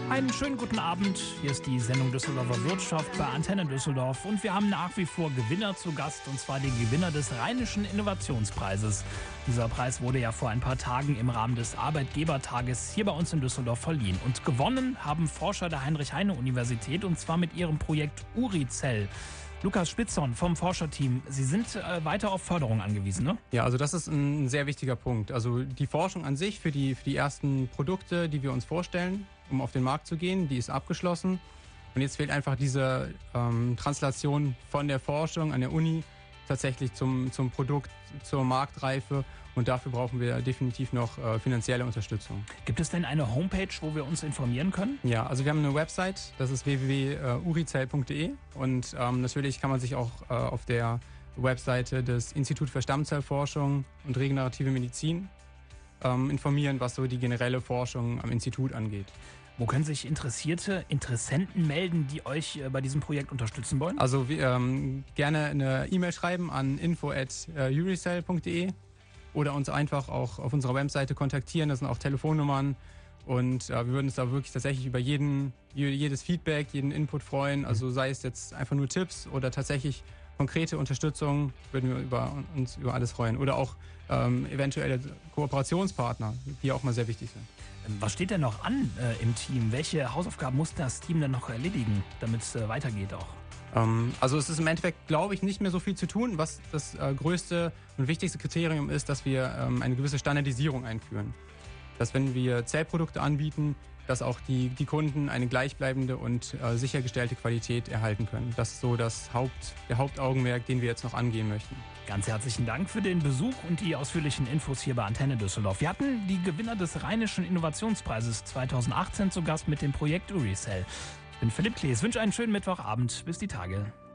Einen schönen guten Abend. Hier ist die Sendung Düsseldorfer Wirtschaft bei Antenne Düsseldorf und wir haben nach wie vor Gewinner zu Gast, und zwar den Gewinner des Rheinischen Innovationspreises. Dieser Preis wurde ja vor ein paar Tagen im Rahmen des Arbeitgebertages hier bei uns in Düsseldorf verliehen. Und gewonnen haben Forscher der Heinrich-Heine-Universität, und zwar mit ihrem Projekt URICell. Lukas Spitzon vom Forscherteam, Sie sind weiter auf Förderung angewiesen, ne? Ja, also das ist ein sehr wichtiger Punkt. Also die Forschung an sich für die ersten Produkte, die wir uns vorstellen, um auf den Markt zu gehen, die ist abgeschlossen. Und jetzt fehlt einfach diese Translation von der Forschung an der Uni tatsächlich zum Produkt, zur Marktreife. Und dafür brauchen wir definitiv noch finanzielle Unterstützung. Gibt es denn eine Homepage, wo wir uns informieren können? Ja, also wir haben eine Website, das ist www.uricell.de. Und natürlich kann man sich auch auf der Webseite des Instituts für Stammzellforschung und regenerative Medizin informieren, was so die generelle Forschung am Institut angeht. Wo können sich Interessenten melden, die euch bei diesem Projekt unterstützen wollen? Also gerne eine E-Mail schreiben an info@uricell.de oder uns einfach auch auf unserer Webseite kontaktieren. Das sind auch Telefonnummern. Und wir würden uns da wirklich tatsächlich über jedes Feedback, jeden Input freuen. Also sei es jetzt einfach nur Tipps oder tatsächlich konkrete Unterstützung, würden wir uns über alles freuen. Oder auch eventuelle Kooperationspartner, die auch mal sehr wichtig sind. Was steht denn noch an im Team? Welche Hausaufgaben muss das Team denn noch erledigen, damit es weitergeht auch? Also es ist im Endeffekt, glaube ich, nicht mehr so viel zu tun. Was das größte und wichtigste Kriterium ist, dass wir eine gewisse Standardisierung einführen. Dass wenn wir Zellprodukte anbieten, dass auch die Kunden eine gleichbleibende und sichergestellte Qualität erhalten können. Das ist so der Hauptaugenmerk, den wir jetzt noch angehen möchten. Ganz herzlichen Dank für den Besuch und die ausführlichen Infos hier bei Antenne Düsseldorf. Wir hatten die Gewinner des Rheinischen Innovationspreises 2018 zu Gast mit dem Projekt URICell. Ich bin Philipp Klees, wünsche einen schönen Mittwochabend. Bis die Tage.